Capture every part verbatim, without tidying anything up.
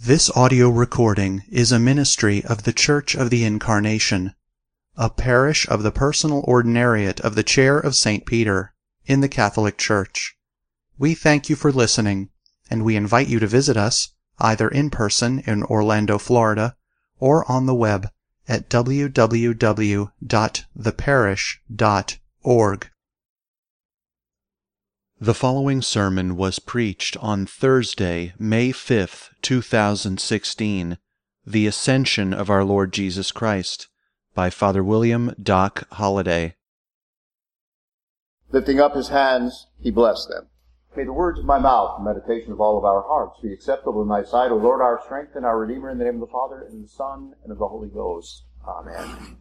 This audio recording is a ministry of the Church of the Incarnation, a parish of the personal ordinariate of the Chair of Saint Peter in the Catholic Church. We thank you for listening, and we invite you to visit us either in person in Orlando, Florida, or on the web at w w w dot the parish dot org. The following sermon was preached on Thursday, May fifth, two thousand sixteen, The Ascension of our Lord Jesus Christ, by Father William Doc Holliday. Lifting up his hands, he blessed them. May the words of my mouth and meditation of all of our hearts be acceptable in thy sight, O Lord, our strength and our Redeemer, in the name of the Father, and of the Son, and of the Holy Ghost. Amen.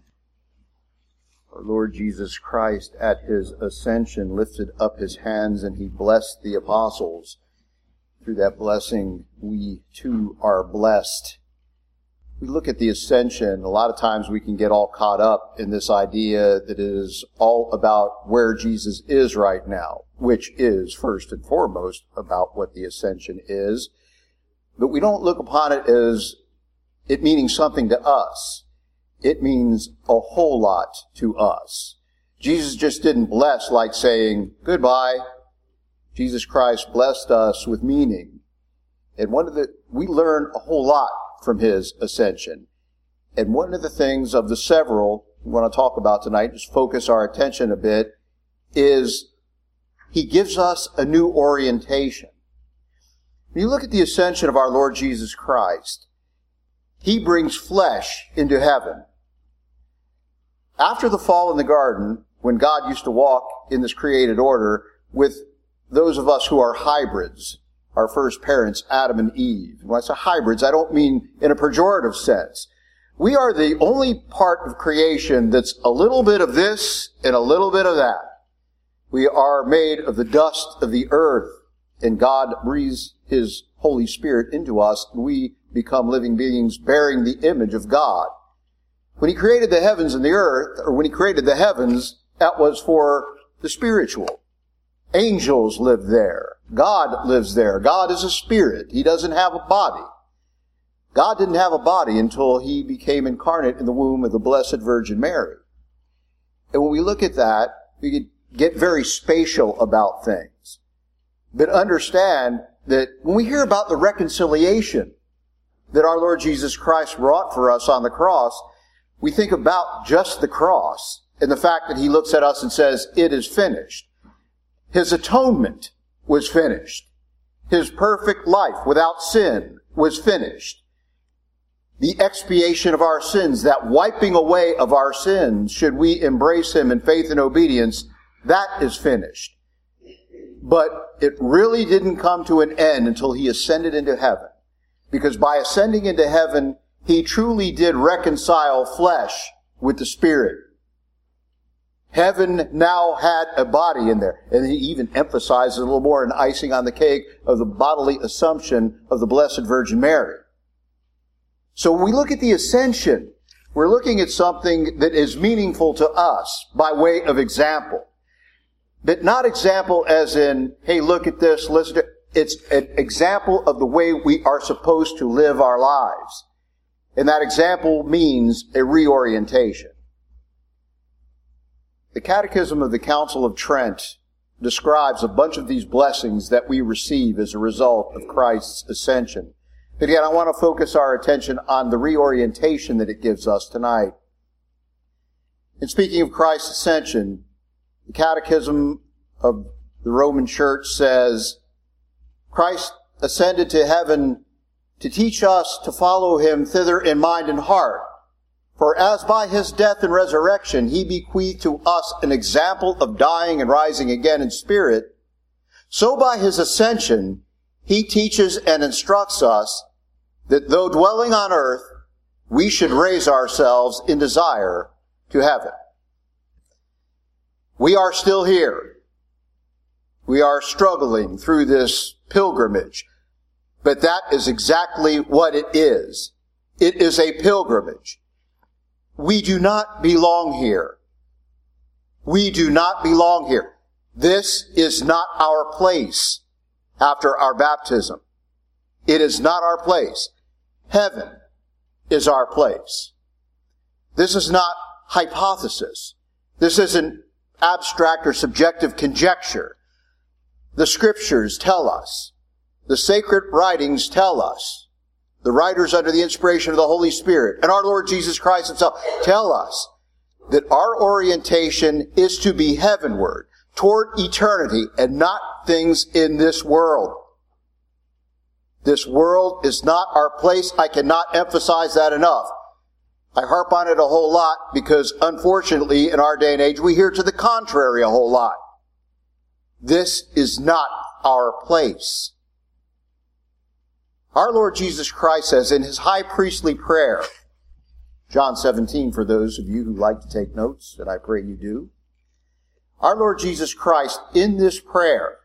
Our Lord Jesus Christ, at his ascension, lifted up his hands and he blessed the apostles. Through that blessing, we too are blessed. We look at the ascension, a lot of times we can get all caught up in this idea that it is all about where Jesus is right now, which is first and foremost about what the ascension is. But we don't look upon it as it meaning something to us. It means a whole lot to us. Jesus just didn't bless like saying, goodbye. Jesus Christ blessed us with meaning. And one of the, we learn a whole lot from his ascension. And one of the things of the several we want to talk about tonight, just focus our attention a bit, is he gives us a new orientation. When you look at the ascension of our Lord Jesus Christ, he brings flesh into heaven. After the fall in the garden, when God used to walk in this created order with those of us who are hybrids, our first parents, Adam and Eve. When I say hybrids, I don't mean in a pejorative sense. We are the only part of creation that's a little bit of this and a little bit of that. We are made of the dust of the earth, and God breathes his Holy Spirit into us, and we become living beings bearing the image of God. When he created the heavens and the earth, or when he created the heavens, that was for the spiritual. Angels live there. God lives there. God is a spirit. He doesn't have a body. God didn't have a body until he became incarnate in the womb of the Blessed Virgin Mary. And when we look at that, we get very spatial about things. But understand that when we hear about the reconciliation that our Lord Jesus Christ wrought for us on the cross, we think about just the cross and the fact that he looks at us and says, it is finished. His atonement was finished. His perfect life without sin was finished. The expiation of our sins, that wiping away of our sins, should we embrace him in faith and obedience, that is finished. But it really didn't come to an end until he ascended into heaven. Because by ascending into heaven, he truly did reconcile flesh with the spirit. Heaven now had a body in there. And he even emphasizes a little more in icing on the cake of the bodily assumption of the Blessed Virgin Mary. So when we look at the ascension, we're looking at something that is meaningful to us by way of example. But not example as in, hey, look at this, listen to it. It's an example of the way we are supposed to live our lives. And that example means a reorientation. The Catechism of the Council of Trent describes a bunch of these blessings that we receive as a result of Christ's ascension. But again, I want to focus our attention on the reorientation that it gives us tonight. In speaking of Christ's ascension, the Catechism of the Roman Church says, Christ ascended to heaven to teach us to follow him thither in mind and heart. For as by his death and resurrection he bequeathed to us an example of dying and rising again in spirit, so by his ascension he teaches and instructs us that though dwelling on earth, we should raise ourselves in desire to heaven. We are still here. We are struggling through this pilgrimage. But that is exactly what it is. It is a pilgrimage. We do not belong here. We do not belong here. This is not our place after our baptism. It is not our place. Heaven is our place. This is not hypothesis. This isn't abstract or subjective conjecture. The Scriptures tell us. The sacred writings tell us. The writers under the inspiration of the Holy Spirit and our Lord Jesus Christ himself tell us that our orientation is to be heavenward, toward eternity, and not things in this world. This world is not our place. I cannot emphasize that enough. I harp on it a whole lot because, unfortunately, in our day and age, we hear to the contrary a whole lot. This is not our place. Our Lord Jesus Christ says in his high priestly prayer, John seventeen, for those of you who like to take notes, and I pray you do, our Lord Jesus Christ in this prayer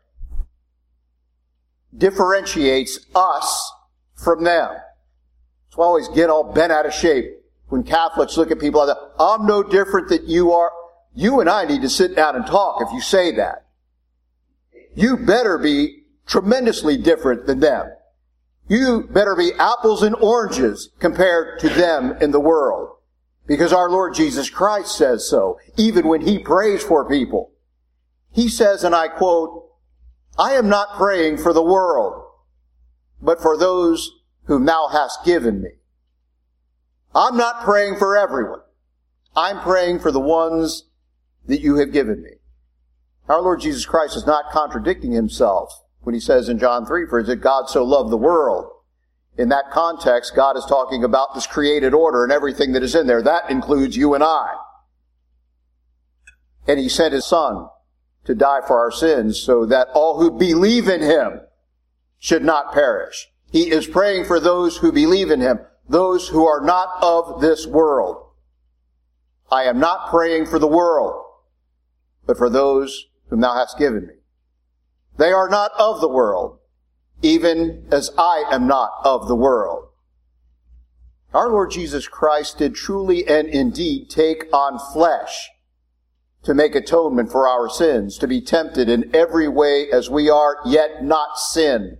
differentiates us from them. So I always get all bent out of shape when Catholics look at people like that. I'm no different than you are. You and I need to sit down and talk if you say that. You better be tremendously different than them. You better be apples and oranges compared to them in the world. Because our Lord Jesus Christ says so, even when he prays for people. He says, and I quote, I am not praying for the world, but for those whom thou hast given me. I'm not praying for everyone. I'm praying for the ones that you have given me. Our Lord Jesus Christ is not contradicting himself when he says in John three, for that God so loved the world. In that context, God is talking about this created order and everything that is in there. That includes you and I. And he sent his Son to die for our sins so that all who believe in him should not perish. He is praying for those who believe in him, those who are not of this world. I am not praying for the world, but for those whom thou hast given me. They are not of the world, even as I am not of the world. Our Lord Jesus Christ did truly and indeed take on flesh to make atonement for our sins, to be tempted in every way as we are, yet not sin.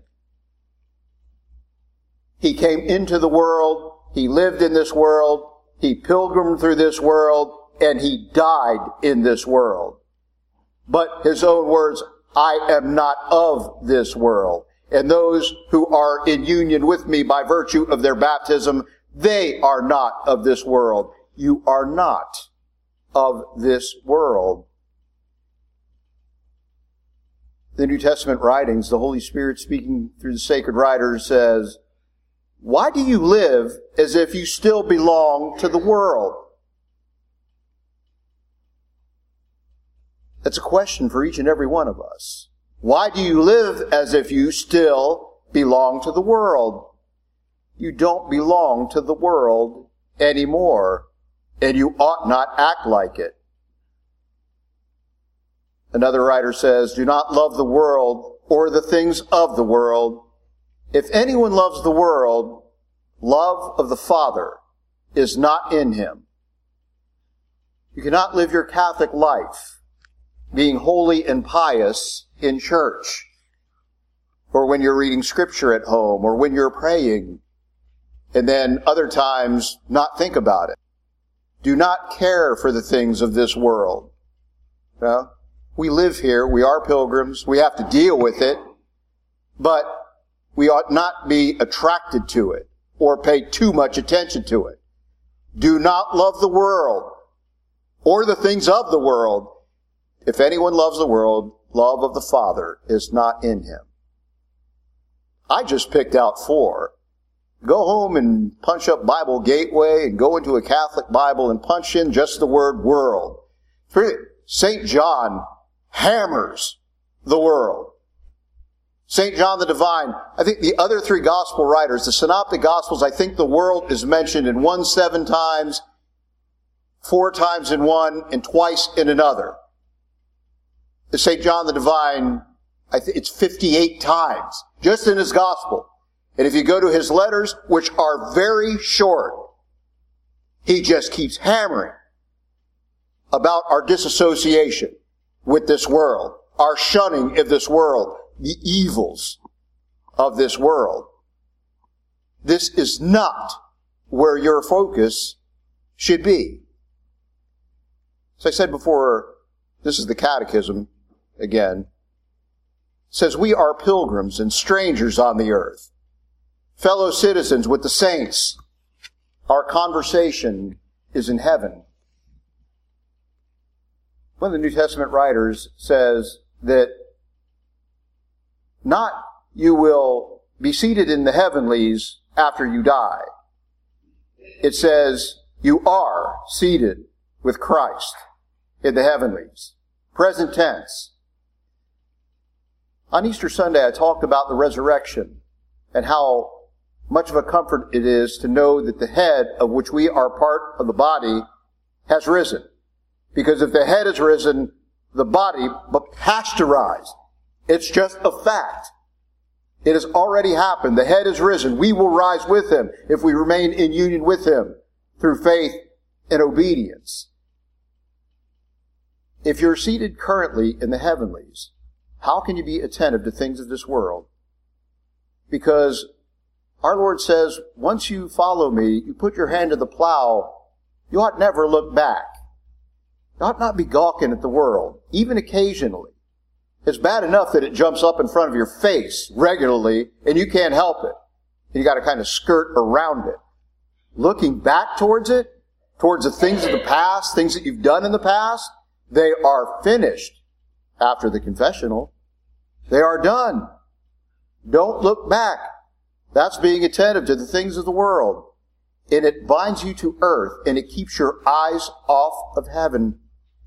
He came into the world, he lived in this world, he pilgrimed through this world, and he died in this world. But his own words, I am not of this world. And those who are in union with me by virtue of their baptism, they are not of this world. You are not of this world. The New Testament writings, the Holy Spirit speaking through the sacred writers says, why do you live as if you still belong to the world? That's a question for each and every one of us. Why do you live as if you still belong to the world? You don't belong to the world anymore, and you ought not act like it. Another writer says, do not love the world or the things of the world. If anyone loves the world, love of the Father is not in him. You cannot live your Catholic life being holy and pious in church, or when you're reading Scripture at home, or when you're praying, and then other times not think about it. Do not care for the things of this world. You know? We live here, we are pilgrims, we have to deal with it, but we ought not be attracted to it or pay too much attention to it. Do not love the world or the things of the world. If anyone loves the world, love of the Father is not in him. I just picked out four. Go home and punch up Bible Gateway and go into a Catholic Bible and punch in just the word world. Saint John hammers the world. Saint John the Divine, I think the other three gospel writers, the synoptic gospels, I think the world is mentioned in one seven times, four times in one, and twice in another. Saint John the Divine, I think it's fifty-eight times, just in his gospel. And if you go to his letters, which are very short, he just keeps hammering about our disassociation with this world, our shunning of this world, the evils of this world. this is not where your focus should be. As I said before, this is the Catechism again. It says, we are pilgrims and strangers on the earth, fellow citizens with the saints. Our conversation is in heaven. One of the New Testament writers says that not you will be seated in the heavenlies after you die. It says you are seated with Christ in the heavenlies. Present tense. On Easter Sunday, I talked about the resurrection and how much of a comfort it is to know that the head, of which we are part of the body, has risen. Because if the head has risen, the body has to rise. It's just a fact. It has already happened. The head has risen. We will rise with him if we remain in union with him through faith and obedience. If you're seated currently in the heavenlies, how can you be attentive to things of this world? Because our Lord says, once you follow me, you put your hand to the plow, you ought never look back. You ought not be gawking at the world, even occasionally. It's bad enough that it jumps up in front of your face regularly and you can't help it. You got to kind of skirt around it. Looking back towards it, towards the things of the past, things that you've done in the past, they are finished after the confessional. They are done. Don't look back. That's being attentive to the things of the world. And it binds you to earth and it keeps your eyes off of heaven.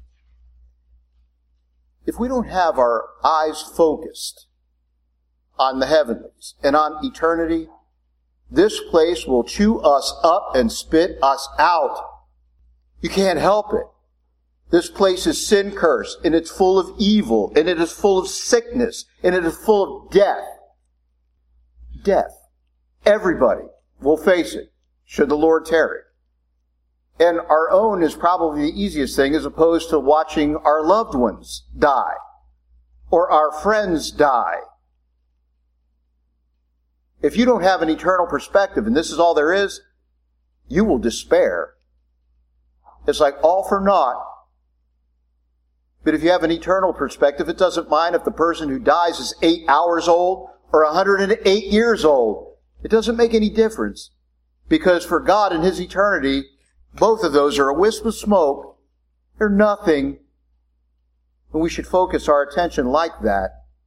If we don't have our eyes focused on the heavenlies and on eternity, this place will chew us up and spit us out. You can't help it. This place is sin-cursed, and it's full of evil, and it is full of sickness, and it is full of death. Death. Everybody will face it, should the Lord tarry. And our own is probably the easiest thing as opposed to watching our loved ones die or our friends die. If you don't have an eternal perspective, and this is all there is, you will despair. It's like all for naught. But if you have an eternal perspective, it doesn't mind if the person who dies is eight hours old or one hundred eight years old. It doesn't make any difference. Because for God in His eternity, both of those are a wisp of smoke. They're nothing. And we should focus our attention like that.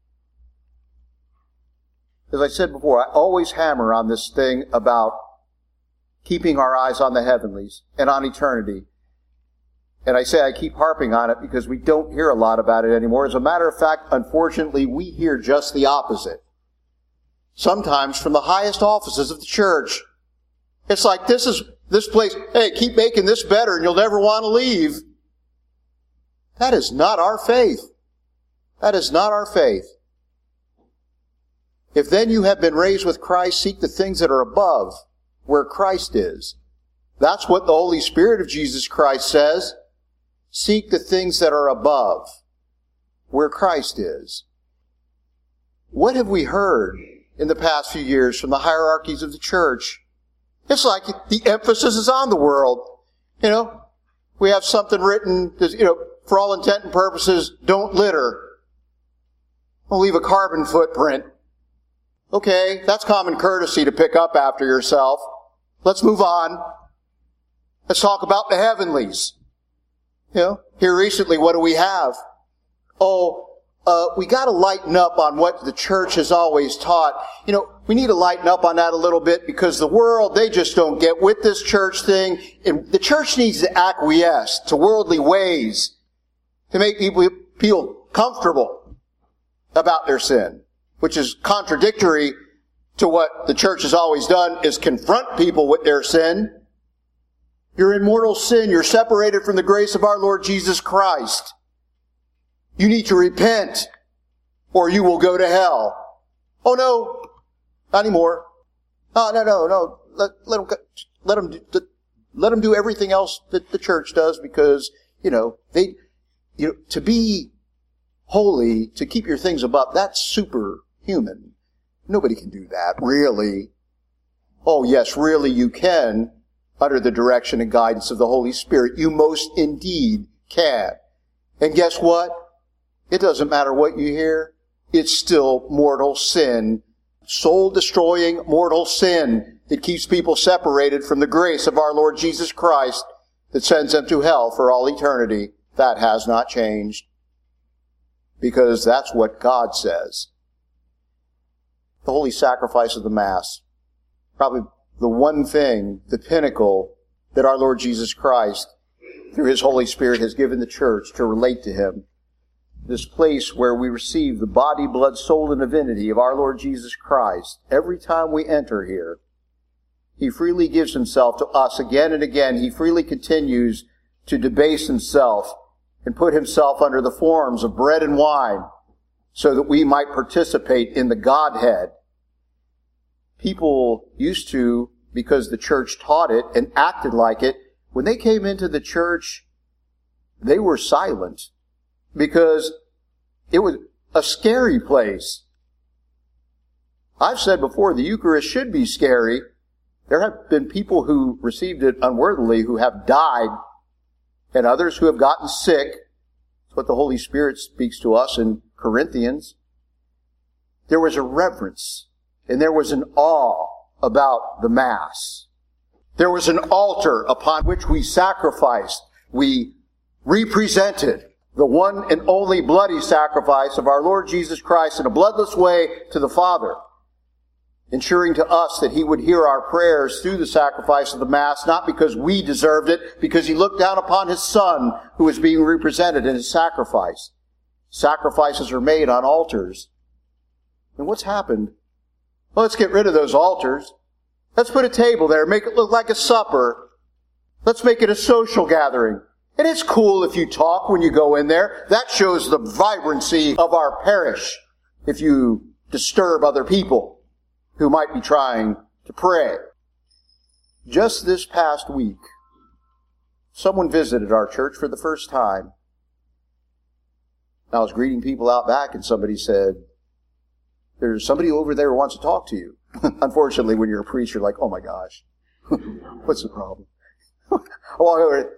As I said before, I always hammer on this thing about keeping our eyes on the heavenlies and on eternity. And I say I keep harping on it because we don't hear a lot about it anymore. As a matter of fact, unfortunately, we hear just the opposite. Sometimes from the highest offices of the church. It's like, this is this place, hey, keep making this better and you'll never want to leave. That is not our faith. That is not our faith. If then you have been raised with Christ, seek the things that are above, where Christ is. That's what the Holy Spirit of Jesus Christ says. Seek the things that are above, where Christ is. What have we heard in the past few years from the hierarchies of the church? It's like the emphasis is on the world. You know, we have something written, you know, for all intent and purposes, don't litter. Don't leave a carbon footprint. Okay, that's common courtesy to pick up after yourself. Let's move on. Let's talk about the heavenlies. You know, here recently, what do we have? Oh, uh, we got to lighten up on what the church has always taught. You know, we need to lighten up on that a little bit because the world, they just don't get with this church thing. And the church needs to acquiesce to worldly ways to make people feel comfortable about their sin, which is contradictory to what the church has always done, is confront people with their sin. You're in mortal sin. You're separated from the grace of our Lord Jesus Christ. You need to repent or you will go to hell. Oh no, not anymore. No, no, no, no. Let, let them, let them, do, let them do everything else that the church does because, you know, they, you know, to be holy, to keep your things above, that's superhuman. Nobody can do that, really. Oh, yes, really you can, under the direction and guidance of the Holy Spirit. You most indeed can. And guess what? It doesn't matter what you hear. It's still mortal sin, soul-destroying mortal sin that keeps people separated from the grace of our Lord Jesus Christ that sends them to hell for all eternity. That has not changed, because that's what God says. The holy sacrifice of the Mass, probably the one thing, the pinnacle that our Lord Jesus Christ, through His Holy Spirit, has given the church to relate to Him. This place where we receive the body, blood, soul, and divinity of our Lord Jesus Christ. Every time we enter here, He freely gives Himself to us again and again. He freely continues to debase Himself and put Himself under the forms of bread and wine so that we might participate in the Godhead. People used to, because the church taught it and acted like it, when they came into the church, they were silent because it was a scary place. I've said before, the Eucharist should be scary. There have been people who received it unworthily who have died, and others who have gotten sick. That's what the Holy Spirit speaks to us in Corinthians. There was a reverence, and there was an awe about the Mass. There was an altar upon which we sacrificed. We represented the one and only bloody sacrifice of our Lord Jesus Christ in a bloodless way to the Father, ensuring to us that He would hear our prayers through the sacrifice of the Mass, not because we deserved it, because He looked down upon His Son who was being represented in His sacrifice. Sacrifices are made on altars. And what's happened? Well, let's get rid of those altars. Let's put a table there, make it look like a supper. Let's make it a social gathering. And it's cool if you talk when you go in there. That shows the vibrancy of our parish if you disturb other people who might be trying to pray. Just this past week, someone visited our church for the first time. I was greeting people out back and somebody said, "There's somebody over there who wants to talk to you." Unfortunately, when you're a priest, you're like, "Oh my gosh, what's the problem?" I walk over,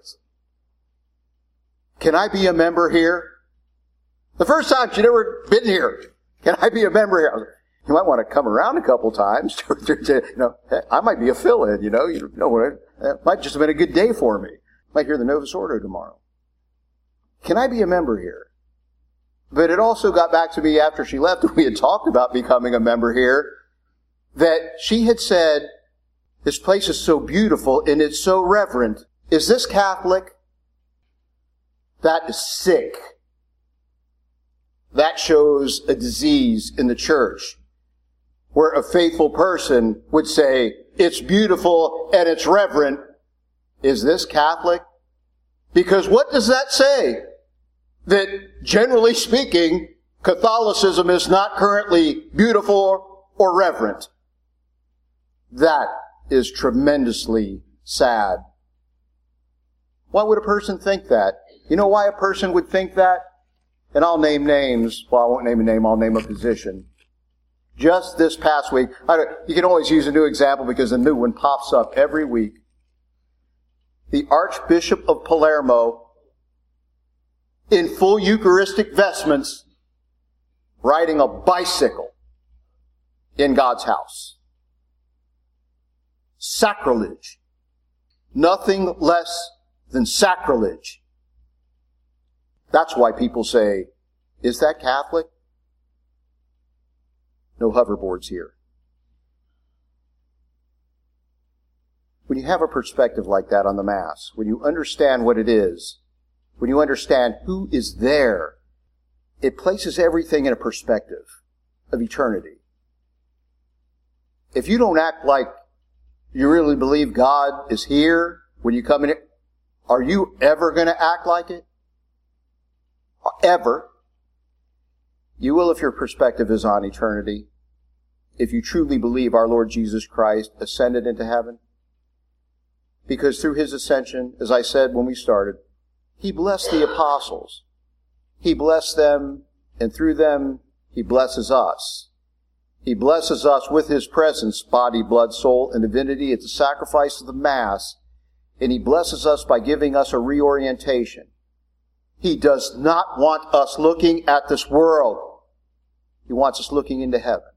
"Can I be a member here?" The first time she'd ever been here. "Can I be a member here?" I was like, "You might want to come around a couple times. you know, I might be a fill-in, you know. You know, it might just have been a good day for me. Might hear the Novus Ordo tomorrow. Can I be a member here?" But it also got back to me after she left, and we had talked about becoming a member here, that she had said, "This place is so beautiful and it's so reverent. Is this Catholic?" That is sick. That shows a disease in the church, where a faithful person would say, "It's beautiful and it's reverent. Is this Catholic?" Because what does that say? That, generally speaking, Catholicism is not currently beautiful or reverent. That is tremendously sad. Why would a person think that? You know why a person would think that? And I'll name names. Well, I won't name a name, I'll name a position. Just this past week, I don't, you can always use a new example because a new one pops up every week. The Archbishop of Palermo, in full Eucharistic vestments, riding a bicycle in God's house. Sacrilege. Nothing less than sacrilege. That's why people say, "Is that Catholic?" No hoverboards here. When you have a perspective like that on the Mass, when you understand what it is, when you understand who is there, it places everything in a perspective of eternity. If you don't act like you really believe God is here when you come in, are you ever going to act like it? Ever? You will if your perspective is on eternity. If you truly believe our Lord Jesus Christ ascended into heaven. Because through His ascension, as I said when we started, He blessed the apostles. He blessed them, and through them, He blesses us. He blesses us with His presence, body, blood, soul, and divinity at the sacrifice of the Mass, and He blesses us by giving us a reorientation. He does not want us looking at this world. He wants us looking into heaven.